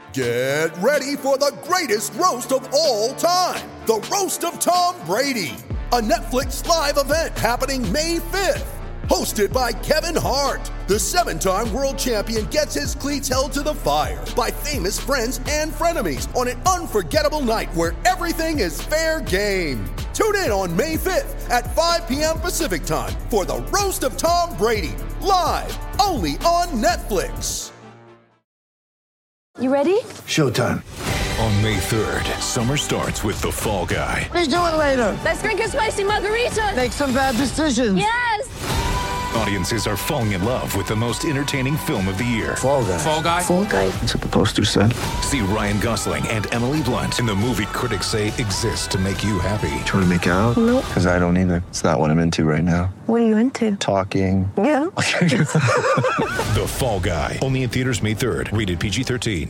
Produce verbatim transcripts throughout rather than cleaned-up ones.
Get ready for the greatest roast of all time, the Roast of Tom Brady, a Netflix live event happening May fifth. Hosted by Kevin Hart, the seven-time world champion gets his cleats held to the fire by famous friends and frenemies on an unforgettable night where everything is fair game. Tune in on May fifth at five p.m. Pacific time for the Roast of Tom Brady, live only on Netflix. You ready? Showtime. On May third, summer starts with The Fall Guy. Let's do it later. Let's drink a spicy margarita. Make some bad decisions. Yes! Audiences are falling in love with the most entertaining film of the year. Fall Guy. Fall Guy. Fall Guy. That's what the poster said. See Ryan Gosling and Emily Blunt in the movie critics say exists to make you happy. Trying to make it out? Nope. Because I don't either. It's not what I'm into right now. What are you into? Talking. Yeah. The Fall Guy. Only in theaters May third. Rated P G thirteen.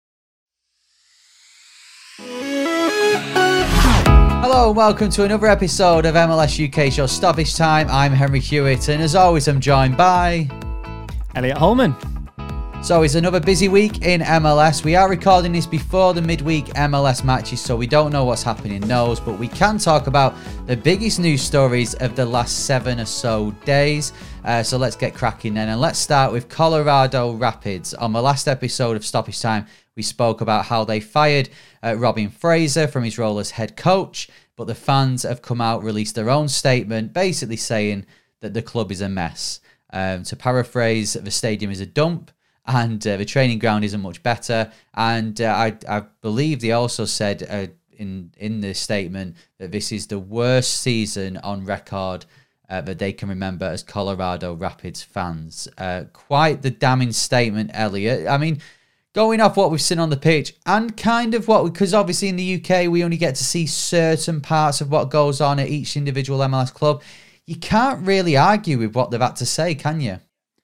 Hello and welcome to another episode of M L S U K Show Stoppage Time. I'm Henry Hewitt and as always I'm joined by Elliot Holman. So it's another busy week in M L S. We are recording this before the midweek M L S matches, so we don't know what's happening in those, but we can talk about the biggest news stories of the last seven or so days. Uh, so let's get cracking then, and let's start with Colorado Rapids. On the last episode of Stoppage Time, we spoke about how they fired uh, Robin Fraser from his role as head coach, but the fans have come out, released their own statement, basically saying that the club is a mess. Um, to paraphrase, the stadium is a dump, and uh, the training ground isn't much better. And uh, I, I believe they also said uh, in in the statement that this is the worst season on record uh, that they can remember as Colorado Rapids fans. Uh, quite the damning statement, Elliot. I mean, going off what we've seen on the pitch and kind of what, because obviously in the U K we only get to see certain parts of what goes on at each individual M L S club. You can't really argue with what they've had to say, can you?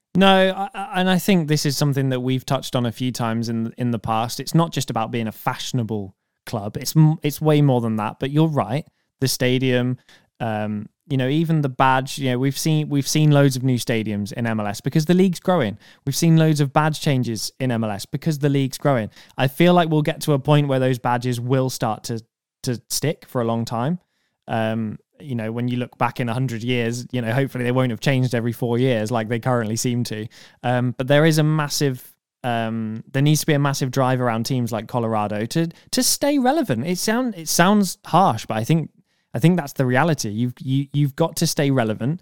No, I, and I think this is something that we've touched on a few times in in the past. It's not just about being a fashionable club. It's it's way more than that. But you're right. The stadium, um, you know, even the badge. You know, we've seen we've seen loads of new stadiums in M L S because the league's growing. We've seen loads of badge changes in M L S because the league's growing. I feel like we'll get to a point where those badges will start to to stick for a long time. Um, you know, when you look back in one hundred years, you know, hopefully they won't have changed every four years like they currently seem to. Um, but there is a massive, um, there needs to be a massive drive around teams like Colorado to to stay relevant. It sound it sounds harsh, but I think I think that's the reality. You've you you've got to stay relevant.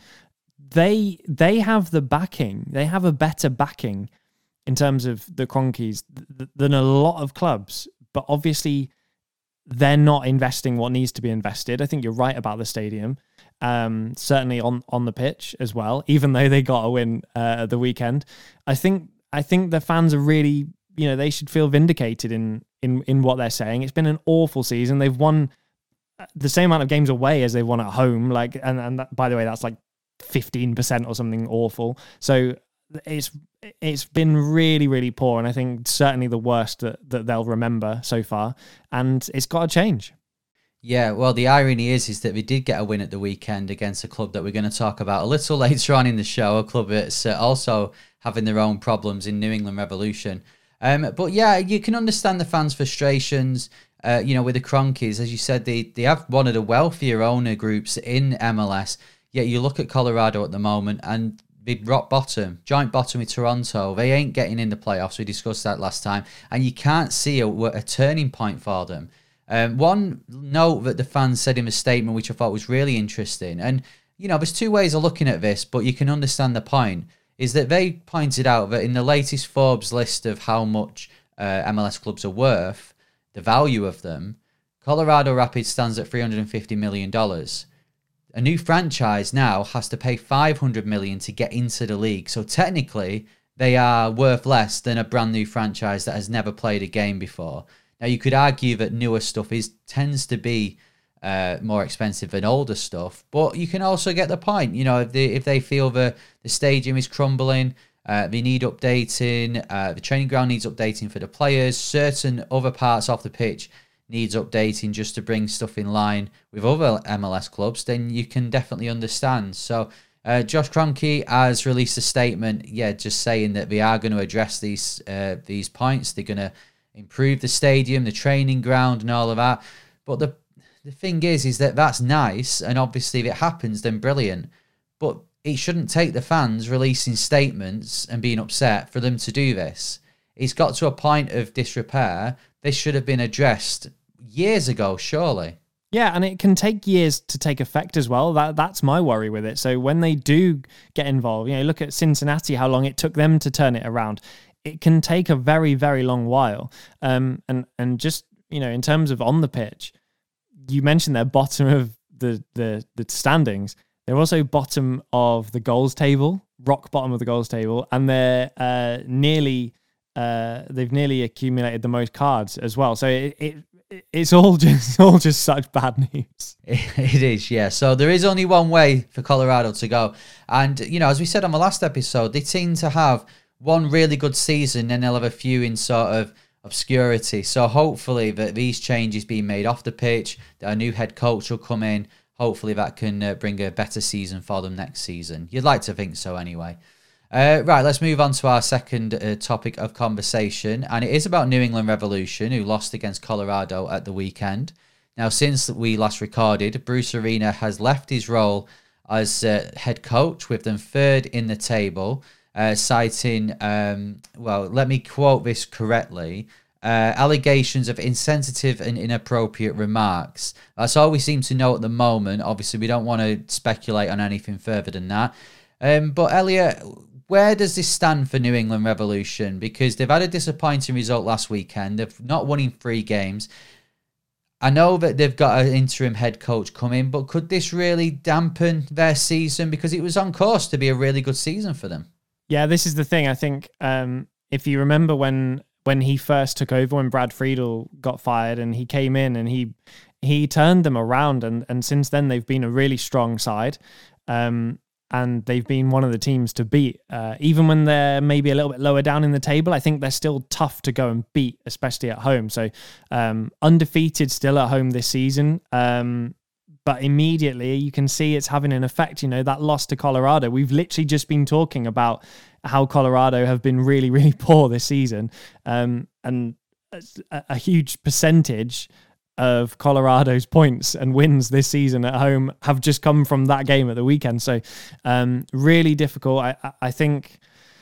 They they have the backing. They have a better backing in terms of the Cronkies th- than a lot of clubs. But obviously, they're not investing what needs to be invested. I think you're right about the stadium, um, certainly on, on the pitch as well, even though they got a win uh, at the weekend. I think I think the fans are really, you know, they should feel vindicated in, in, in what they're saying. It's been an awful season. They've won the same amount of games away as they've won at home. Like, and, and that, by the way, that's like fifteen percent or something awful. So it's it's been really, really poor, and I think certainly the worst that, that they'll remember so far, and it's got to change. Yeah, well, the irony is is that we did get a win at the weekend against a club that we're going to talk about a little later on in the show, a club that's uh, also having their own problems in New England Revolution. Um, but yeah, you can understand the fans' frustrations, uh, you know, with the Cronkies. As you said, they, they have one of the wealthier owner groups in M L S, yet you look at Colorado at the moment and they'd rock bottom, joint bottom with Toronto. They ain't getting in the playoffs. We discussed that last time. And you can't see a, a turning point for them. Um, one note that the fans said in the statement, which I thought was really interesting, and, you know, there's two ways of looking at this, but you can understand the point, is that they pointed out that in the latest Forbes list of how much uh, M L S clubs are worth, the value of them, Colorado Rapids stands at three hundred fifty million dollars. A new franchise now has to pay five hundred million dollars to get into the league. So technically, they are worth less than a brand new franchise that has never played a game before. Now, you could argue that newer stuff is tends to be uh, more expensive than older stuff, but you can also get the point. You know, if they if they feel the the stadium is crumbling, uh, they need updating, uh, the training ground needs updating for the players, certain other parts off the pitch needs updating just to bring stuff in line with other M L S clubs, then you can definitely understand. So uh, Josh Kroenke has released a statement, yeah, just saying that they are going to address these uh, these points. They're going to improve the stadium, the training ground and all of that. But the the thing is, is that that's nice. And obviously if it happens, then brilliant. But it shouldn't take the fans releasing statements and being upset for them to do this. It's got to a point of disrepair. This should have been addressed years ago, surely. Yeah, and it can take years to take effect as well. That That's my worry with it. So when they do get involved, you know, look at Cincinnati, how long it took them to turn it around. It can take a very, very long while. Um, and, and just, you know, in terms of on the pitch, you mentioned they're bottom of the, the, the standings. They're also bottom of the goals table, rock bottom of the goals table, and they're uh, nearly... Uh, they've nearly accumulated the most cards as well. So it, it it's all just all just such bad news. It is, yeah. So there is only one way for Colorado to go. And, you know, as we said on the last episode, they seem to have one really good season and they'll have a few in sort of obscurity. So hopefully that these changes being made off the pitch, that a new head coach will come in. Hopefully that can uh, bring a better season for them next season. You'd like to think so anyway. Uh, right, let's move on to our second uh, topic of conversation, and it is about New England Revolution, who lost against Colorado at the weekend. Now, since we last recorded, Bruce Arena has left his role as uh, head coach, with them third in the table, uh, citing, um, well, let me quote this correctly, uh, allegations of insensitive and inappropriate remarks. That's all we seem to know at the moment. Obviously, we don't want to speculate on anything further than that. Um, but, Elliot, where does this stand for New England Revolution? Because they've had a disappointing result last weekend. They've not won in three games. I know that they've got an interim head coach coming, but could this really dampen their season? Because it was on course to be a really good season for them. Yeah, this is the thing. I think um, if you remember when when he first took over, when Brad Friedel got fired and he came in and he he turned them around, and, and since then they've been a really strong side. Um And they've been one of the teams to beat. Uh, even when they're maybe a little bit lower down in the table, I think they're still tough to go and beat, especially at home. So um, undefeated still at home this season. Um, but immediately you can see it's having an effect. You know, that loss to Colorado. We've literally just been talking about how Colorado have been really, really poor this season. Um, and a, a huge percentage of Colorado's points and wins this season at home have just come from that game at the weekend. So um, really difficult. I, I think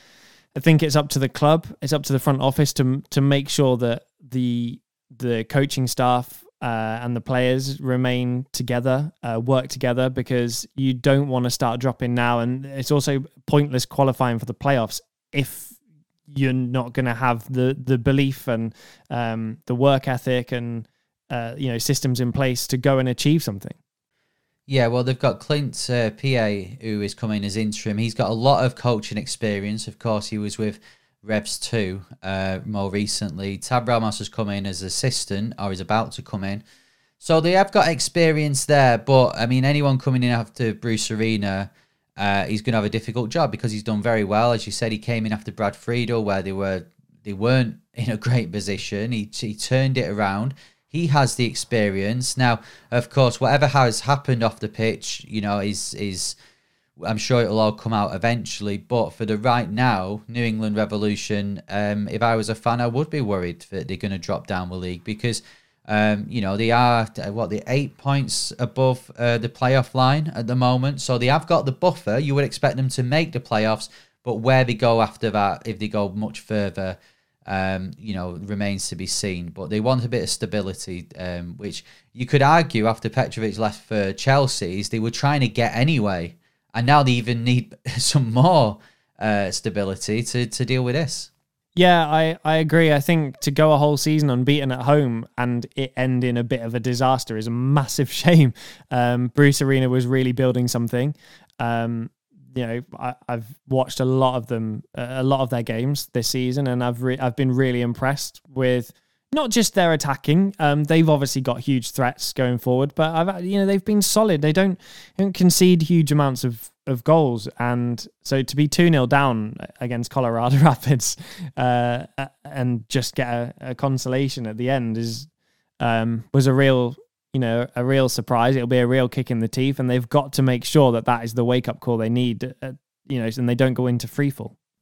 I think it's up to the club, it's up to the front office to to make sure that the the coaching staff uh, and the players remain together, uh, work together, because you don't want to start dropping now. And it's also pointless qualifying for the playoffs if you're not going to have the the belief and um, the work ethic and Uh, you know, systems in place to go and achieve something. Yeah, well, they've got Clint uh, P A, who is coming as interim. He's got a lot of coaching experience. Of course, he was with Revs two uh, more recently. Tab Ramos has come in as assistant, or is about to come in. So they have got experience there. But, I mean, anyone coming in after Bruce Arena, uh, he's going to have a difficult job because he's done very well. As you said, he came in after Brad Friedel, where they, were, they weren't in a great position. He, he turned it around. He has the experience. Now, of course, whatever has happened off the pitch, you know, is is I'm sure it'll all come out eventually. But for the right now, New England Revolution, um, if I was a fan, I would be worried that they're going to drop down the league because, um, you know, they are, what, they're eight points above uh, the playoff line at the moment. So they have got the buffer. You would expect them to make the playoffs. But where they go after that, if they go much further, Um, you know, remains to be seen. But they want a bit of stability, um, which you could argue after Petrovic left for Chelsea's, they were trying to get anyway. And now they even need some more uh, stability to, to deal with this. Yeah, I, I agree. I think to go a whole season unbeaten at home and it end in a bit of a disaster is a massive shame. Um, Bruce Arena was really building something. Um, You know, I, I've watched a lot of them, a lot of their games this season, and I've re- I've been really impressed with not just their attacking. Um, they've obviously got huge threats going forward, but I've you know they've been solid. They don't don't concede huge amounts of, of goals, and so to be two nil down against Colorado Rapids uh, and just get a, a consolation at the end is um, was a real. You know, a real surprise. It'll be a real kick in the teeth, and they've got to make sure that that is the wake-up call they need, uh, you know, and they don't go into freefall.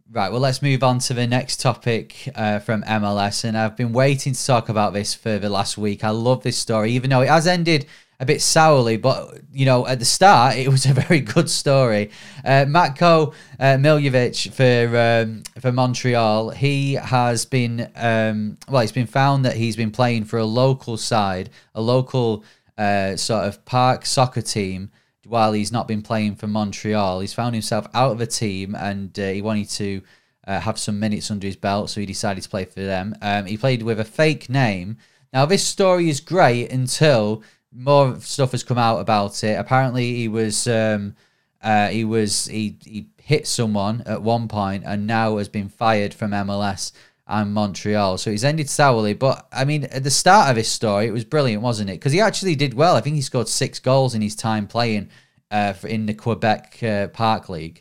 Right, well, let's move on to the next topic uh, from M L S. And I've been waiting to talk about this for the last week. I love this story, even though it has ended a bit sourly. But, you know, at the start, it was a very good story. Uh, Matko uh, Miljevic for um, for Montreal, he has been, um, well, it's been found that he's been playing for a local side, a local uh, sort of park soccer team, while he's not been playing for Montreal. He's found himself out of a team, and uh, he wanted to uh, have some minutes under his belt, so he decided to play for them. Um, he played with a fake name. Now, this story is great until more stuff has come out about it. Apparently, he was um, uh, he was he he hit someone at one point, and now has been fired from M L S and Montreal. So he's ended sourly. But, I mean, at the start of his story, it was brilliant, wasn't it? Because he actually did well. I think he scored six goals in his time playing uh, for, in the Quebec uh, Park League.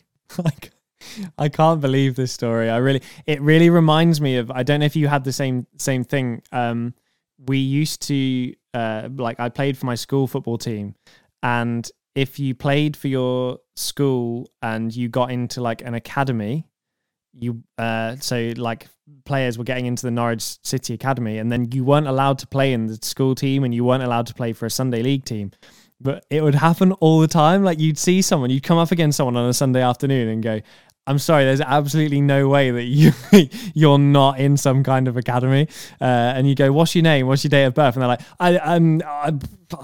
I can't believe this story. I really, it really reminds me of, I don't know if you had the same same thing. Um, we used to, uh, like, I played for my school football team. And if you played for your school and you got into, like, an academy, you uh so like players were getting into the Norwich City Academy, and then you weren't allowed to play in the school team, and you weren't allowed to play for a Sunday league team. But it would happen all the time. Like, you'd see someone, you'd come up against someone on a Sunday afternoon and go, I'm sorry, there's absolutely no way that you you're not in some kind of academy. Uh, and you go, what's your name? What's your date of birth? And they're like, I I'm, I'm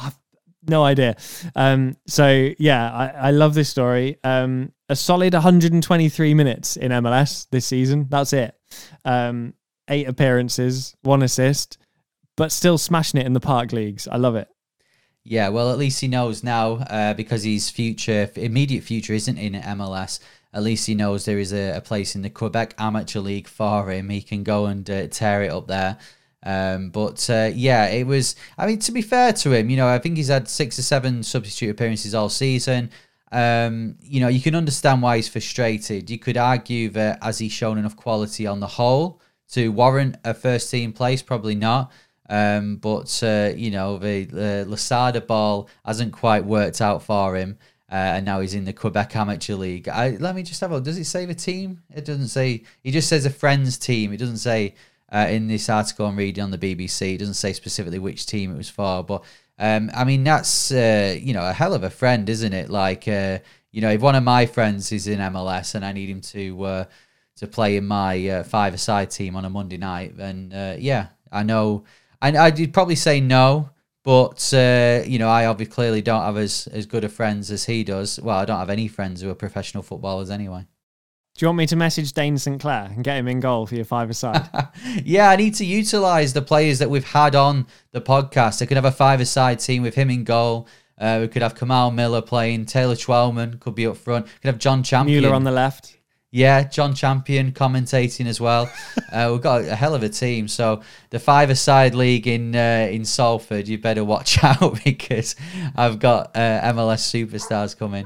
no idea. Um, so yeah, I, I love this story. Um, a solid one hundred twenty-three minutes in M L S this season. That's it. Um, eight appearances, one assist, but still smashing it in the park leagues. I love it. Yeah, well, at least he knows now, uh, because his future, immediate future isn't in M L S. At least he knows there is a, a place in the Quebec Amateur League for him. He can go and uh, tear it up there. Um, but uh, yeah, it was, I mean, to be fair to him, you know, I think he's had six or seven substitute appearances all season. Um, you know, you can understand why he's frustrated. You could argue that has he shown enough quality on the whole to warrant a first team place? Probably not. Um, but, uh, you know, the uh, Lasada ball hasn't quite worked out for him. Uh, and now he's in the Quebec Amateur League. I, let me just have a look. Does it say the team? It doesn't say. He just says a friend's team. It doesn't say uh, in this article I'm reading on the B B C. It doesn't say specifically which team it was for. But, um, I mean, that's, uh, you know, a hell of a friend, isn't it? Like, uh, you know, if one of my friends is in M L S and I need him to uh, to play in my uh, five-a-side team on a Monday night, then, uh, yeah, I know. I, I'd probably say no. But, uh, you know, I obviously clearly don't have as, as good of friends as he does. Well, I don't have any friends who are professional footballers anyway. Do you want me to message Dane Sinclair and get him in goal for your five-a-side? Yeah, I need to utilise the players that we've had on the podcast. I could have a five-a-side team with him in goal. Uh, we could have Kamal Miller playing. Taylor Twellman could be up front. We could have John Champion. Mueller on the left. Yeah, John Champion commentating as well. uh, we've got a hell of a team. So the five-a-side league in uh, in Salford, you better watch out because I've got uh, M L S superstars coming.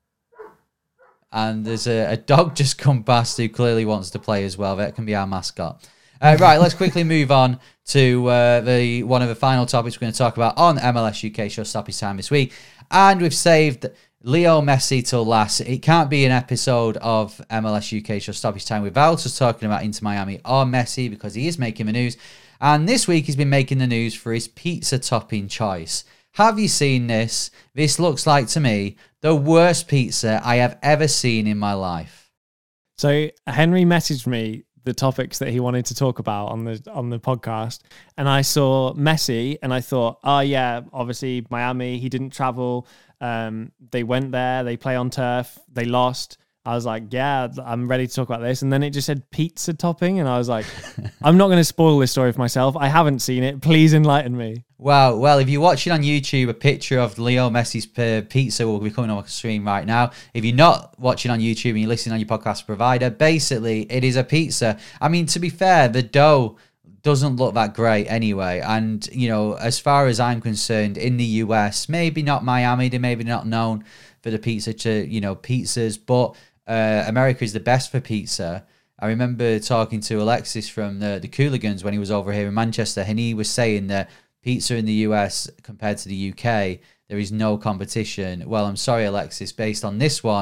And there's a, a dog just come past who clearly wants to play as well. That can be our mascot. Uh, right, let's quickly move on to uh, the one of the final topics we're going to talk about on M L S U K Show Stoppage Time this week. And we've saved Leo Messi till last. It can't be an episode of M L S U K Show Stoppage Time without us talking about Inter Miami or Messi, because he is making the news. And this week he's been making the news for his pizza topping choice. Have you seen this? This looks like, to me, the worst pizza I have ever seen in my life. So Henry messaged me the topics that he wanted to talk about on the on the podcast, and I saw Messi and I thought, oh yeah, obviously Miami, he didn't travel. Um, they went there, they play on turf, they lost. I was like, yeah, I'm ready to talk about this. And then it just said pizza topping, and I was like, I'm not going to spoil this story for myself. I haven't seen it. Please enlighten me. Wow. Well, if you're watching on YouTube, a picture of Leo Messi's pizza will be coming on the screen right now. If you're not watching on YouTube and you're listening on your podcast provider, basically it is a pizza. I mean, to be fair, the dough doesn't look that great anyway. And, you know, as far as I'm concerned, in the U S, maybe not Miami, they maybe not known for the pizza to, you know, pizzas, but uh, America is the best for pizza. I remember talking to Alexis from the, the Cooligans when he was over here in Manchester, and he was saying that pizza in the U S compared to the U K, there is no competition. Well, I'm sorry, Alexis, based on this one,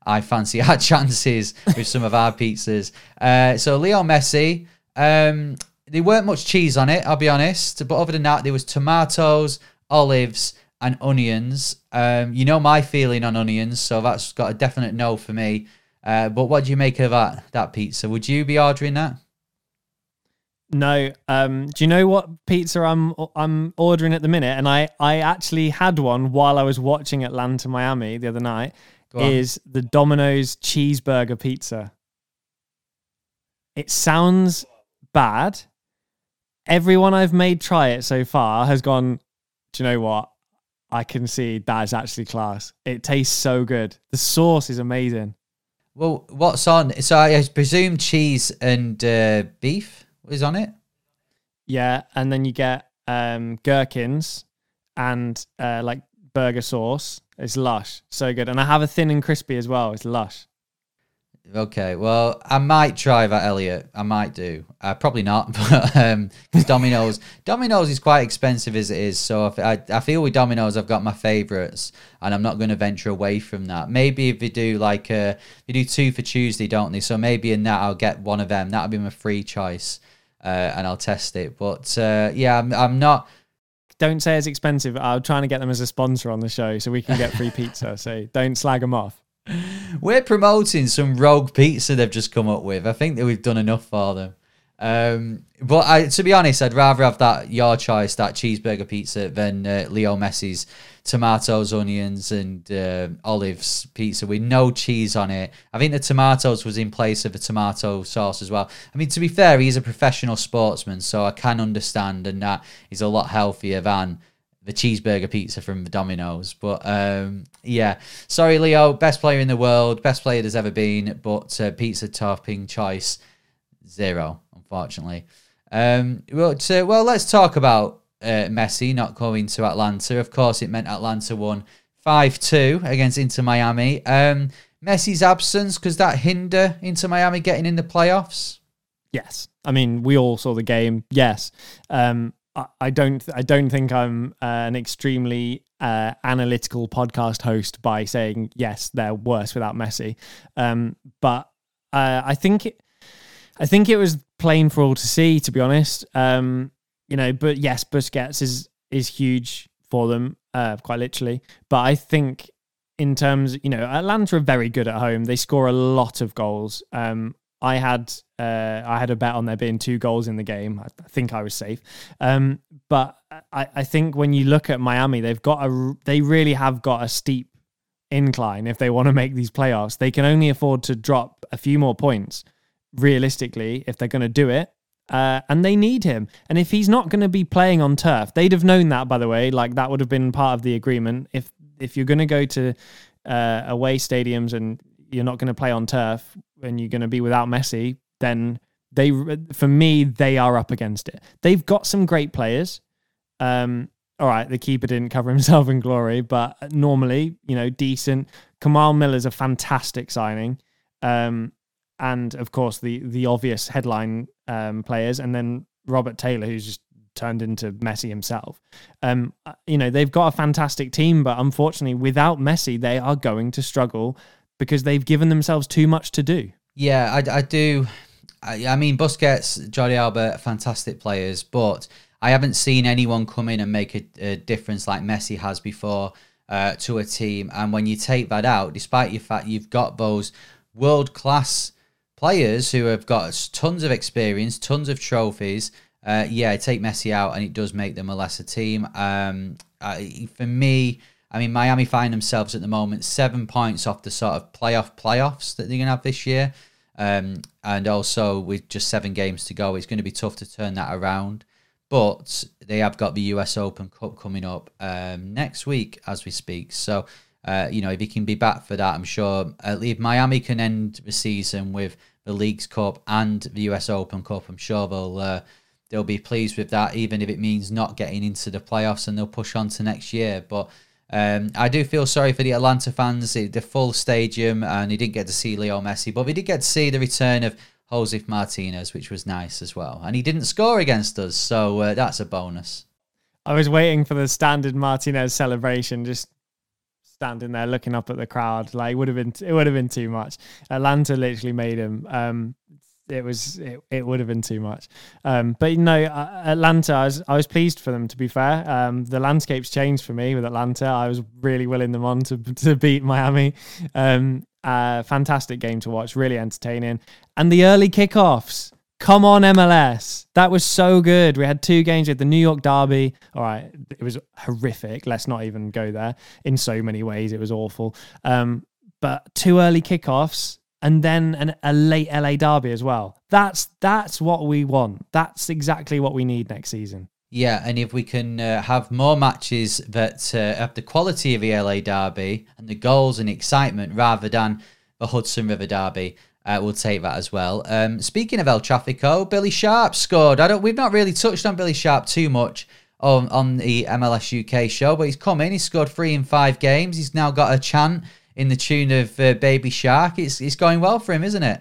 I fancy our chances with some of our pizzas. Uh, so Leo Messi, um, there weren't much cheese on it, I'll be honest. But other than that, there was tomatoes, olives, and onions. Um, you know my feeling on onions, so that's got a definite no for me. Uh, but what do you make of that that pizza? Would you be ordering that? No. Um, do you know what pizza I'm I'm ordering at the minute? And I, I actually had one while I was watching Atlanta Miami the other night. Is the Domino's cheeseburger pizza. It sounds bad. Everyone I've made try it so far has gone, do you know what? I can see that is actually class. It tastes so good. The sauce is amazing. Well, what's on? So I presume cheese and uh, beef is on it? Yeah, and then you get um, gherkins and uh, like burger sauce. It's lush. So good. And I have a thin and crispy as well. It's lush. Okay, well, I might try that, Elliot. I might do. Uh, probably not, but um, because Domino's, Domino's is quite expensive as it is. So if I, I feel with Domino's, I've got my favourites, and I'm not going to venture away from that. Maybe if they do like uh, they do two for Tuesday, don't they? So maybe in that I'll get one of them. That'll be my free choice, uh, and I'll test it. But uh, yeah, I'm, I'm not. Don't say it's expensive. I'm trying to get them as a sponsor on the show so we can get free pizza. So don't slag them off. We're promoting some rogue pizza they've just come up with. I think that we've done enough for them. Um, but I, to be honest, I'd rather have that, your choice, that cheeseburger pizza than uh, Leo Messi's tomatoes, onions, and uh, olives pizza with no cheese on it. I think the tomatoes was in place of the tomato sauce as well. I mean, to be fair, he's a professional sportsman, so I can understand, and that is a lot healthier than the cheeseburger pizza from the Domino's. But um, yeah, sorry, Leo, best player in the world, best player there's ever been, but uh, pizza topping choice, zero, unfortunately. Um, well, so, well, let's talk about uh, Messi not going to Atlanta. Of course, it meant Atlanta won five two against Inter Miami. Um, Messi's absence, could that hinder Inter Miami getting in the playoffs? Yes. I mean, we all saw the game. Yes. Um, I don't. I don't think I'm uh, an extremely uh, analytical podcast host by saying yes, they're worse without Messi. Um, but uh, I think it. I think it was plain for all to see, to be honest. Um, you know, but yes, Busquets is is huge for them, uh, quite literally. But I think in terms, you know, Atlanta are very good at home. They score a lot of goals. Um, I had uh, I had a bet on there being two goals in the game. I, I think I was safe. Um, but I, I think when you look at Miami, they've got a they really have got a steep incline if they want to make these playoffs. They can only afford to drop a few more points realistically if they're going to do it. Uh, and they need him. And if he's not going to be playing on turf, they'd have known that, by the way. Like that would have been part of the agreement. If if you're going to go to uh, away stadiums and you're not going to play on turf and you're going to be without Messi, then they, for me, they are up against it. They've got some great players. Um, all right, the keeper didn't cover himself in glory, but normally, you know, decent. Kamal Miller's a fantastic signing. Um, and of course, the the obvious headline um, players, and then Robert Taylor, who's just turned into Messi himself. Um, you know, they've got a fantastic team, but unfortunately, without Messi, they are going to struggle because they've given themselves too much to do. Yeah, I, I do. I, I mean, Busquets, Jordi Alba, fantastic players, but I haven't seen anyone come in and make a, a difference like Messi has before uh, to a team. And when you take that out, despite the fact you've got those world-class players who have got tons of experience, tons of trophies, uh, yeah, take Messi out and it does make them a lesser team. Um, I, for me, I mean, Miami find themselves at the moment seven points off the sort of playoff playoffs that they're going to have this year. Um, and also with just seven games to go, it's going to be tough to turn that around. But they have got the U S Open Cup coming up um, next week as we speak. So, uh, you know, if he can be back for that, I'm sure uh, if Miami can end the season with the Leagues Cup and the U S Open Cup, I'm sure they'll uh, they'll be pleased with that, even if it means not getting into the playoffs, and they'll push on to next year. But Um, I do feel sorry for the Atlanta fans, the full stadium, and he didn't get to see Leo Messi, but we did get to see the return of Josef Martinez, which was nice as well. And he didn't score against us, so uh, that's a bonus. I was waiting for the standard Martinez celebration, just standing there looking up at the crowd. Like, it would have been, it would have been too much. Atlanta literally made him. Um, it was, it, it would have been too much. Um, but no, uh, Atlanta, I was, I was pleased for them, to be fair. Um, the landscape's changed for me with Atlanta. I was really willing them on to, to beat Miami. Um, uh, fantastic game to watch, really entertaining. And the early kickoffs. Come on, M L S. That was so good. We had two games with the New York Derby. All right, it was horrific. Let's not even go there. In so many ways, it was awful. Um, but two early kickoffs and then an, a late L A Derby as well. That's that's what we want. That's exactly what we need next season. Yeah, and if we can uh, have more matches that uh, have the quality of the L A Derby and the goals and excitement rather than the Hudson River Derby, Uh, we'll take that as well. Um, speaking of El Trafico, Billy Sharp scored. I don't. We've not really touched on Billy Sharp too much on, on the M L S U K show, but he's come in. He's scored three in five games. He's now got a chant in the tune of uh, Baby Shark. It's it's going well for him, isn't it?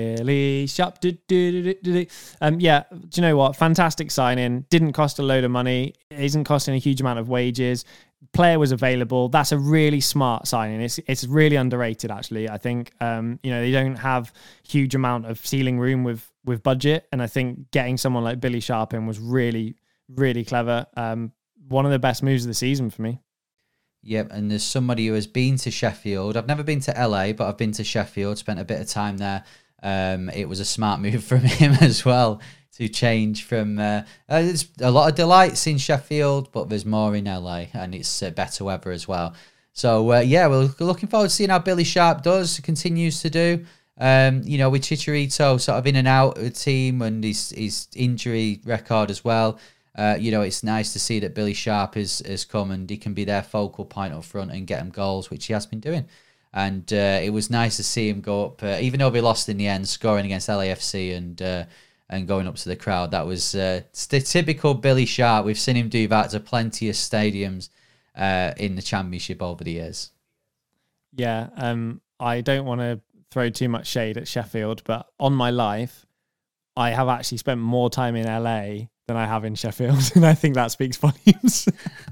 Billy Sharp. Do, do, do, do, do. Um, yeah, do you know what? Fantastic signing. Didn't cost a load of money. Isn't costing a huge amount of wages. Player was available. That's a really smart signing. It's it's really underrated, actually. I think um, you know, they don't have huge amount of ceiling room with with budget, and I think getting someone like Billy Sharp in was really really clever. Um, one of the best moves of the season for me. Yep, and there's somebody who has been to Sheffield. I've never been to L A, but I've been to Sheffield. Spent a bit of time there. Um, it was a smart move from him as well to change from. Uh, uh, there's a lot of delights in Sheffield, but there's more in L A, and it's uh, better weather as well. So uh, yeah, we're looking forward to seeing how Billy Sharp does, continues to do. Um, you know, with Chicharito sort of in and out of the team and his his injury record as well. Uh, you know, it's nice to see that Billy Sharp has has come and he can be their focal point up front and get them goals, which he has been doing. And uh, it was nice to see him go up, uh, even though we lost in the end, scoring against L A F C and uh, and going up to the crowd. That was uh, the typical Billy Sharp. We've seen him do that to plenty of stadiums uh, in the Championship over the years. Yeah, um, I don't want to throw too much shade at Sheffield, but on my life, I have actually spent more time in L A than I have in Sheffield, and I think that speaks volumes.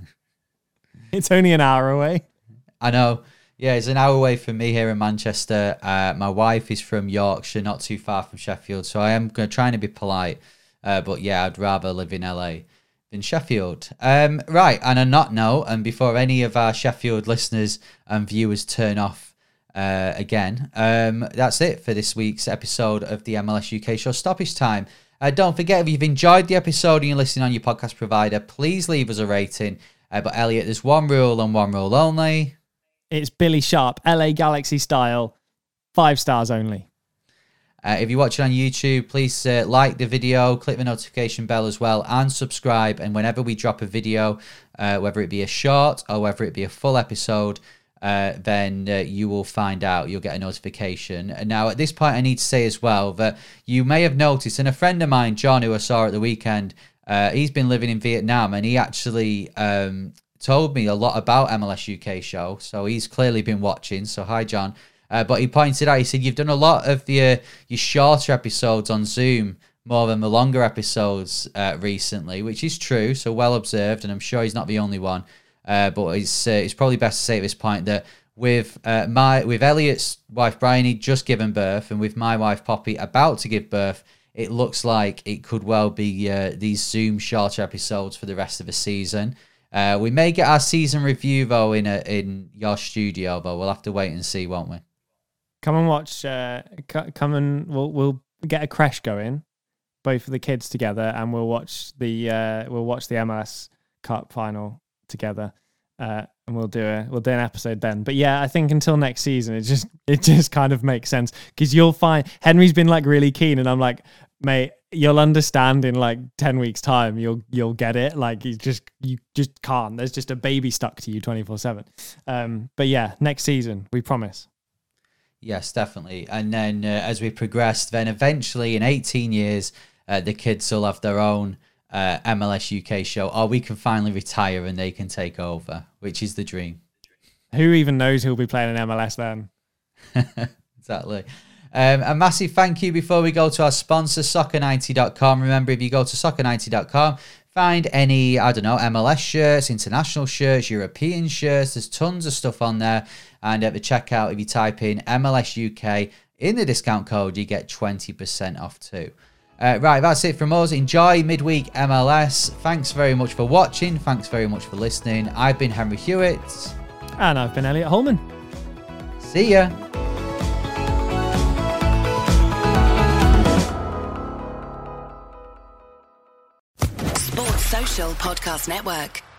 It's only an hour away. I know. Yeah, it's an hour away from me here in Manchester. Uh, my wife is from Yorkshire, not too far from Sheffield, so I am going to try to be polite. Uh, but yeah, I'd rather live in L A than Sheffield. Um, right, and on that note, and before any of our Sheffield listeners and viewers turn off uh, again, um, that's it for this week's episode of the M L S U K show Stoppage Time. Uh, don't forget, if you've enjoyed the episode and you're listening on your podcast provider, please leave us a rating. Uh, but Elliot, there's one rule and one rule only. It's Billy Sharp, L A Galaxy style, five stars only. Uh, if you're watching on YouTube, please uh, like the video, click the notification bell as well, and subscribe. And whenever we drop a video, uh, whether it be a short or whether it be a full episode, uh, then uh, you will find out. You'll get a notification. And now, at this point, I need to say as well that you may have noticed, and a friend of mine, John, who I saw at the weekend, uh, he's been living in Vietnam, and he actually um, told me a lot about M L S U K show. So he's clearly been watching. So hi, John. Uh, but he pointed out, he said, you've done a lot of the, uh, your shorter episodes on Zoom more than the longer episodes uh, recently, which is true. So well observed. And I'm sure he's not the only one. Uh, but it's, uh, it's probably best to say at this point that with uh, my with Elliot's wife, Bryony, just given birth, and with my wife, Poppy, about to give birth, it looks like it could well be uh, these Zoom shorter episodes for the rest of the season. Uh, we may get our season review, though, in a, in your studio, but we'll have to wait and see, won't we? Come and watch. Uh, come and we'll we'll get a crash going, both of the kids together, and we'll watch the uh, we'll watch the M L S Cup final together, uh, and we'll do a we'll do an episode then. But yeah, I think until next season, it just it just kind of makes sense, because you'll find Henry's been like really keen, and I'm like, mate, you'll understand in like ten weeks time. You'll you'll get it. Like you just you just can't. There's just a baby stuck to you twenty-four seven. Um, but yeah, next season, we promise. Yes, definitely. And then uh, as we progress, then eventually in eighteen years, uh, the kids will have their own uh, M L S U K show, or we can finally retire and they can take over, which is the dream. Who even knows who'll be playing in M L S then? Exactly. Um, a massive thank you before we go to our sponsor, soccer ninety dot com. Remember, if you go to soccer ninety dot com, find any, I don't know, M L S shirts, international shirts, European shirts. There's tons of stuff on there. And at the checkout, if you type in M L S U K in the discount code, you get twenty percent off too. Uh, right, that's it from us. Enjoy midweek M L S. Thanks very much for watching. Thanks very much for listening. I've been Henry Hewitt. And I've been Elliot Holman. See ya. Sports Social Podcast Network.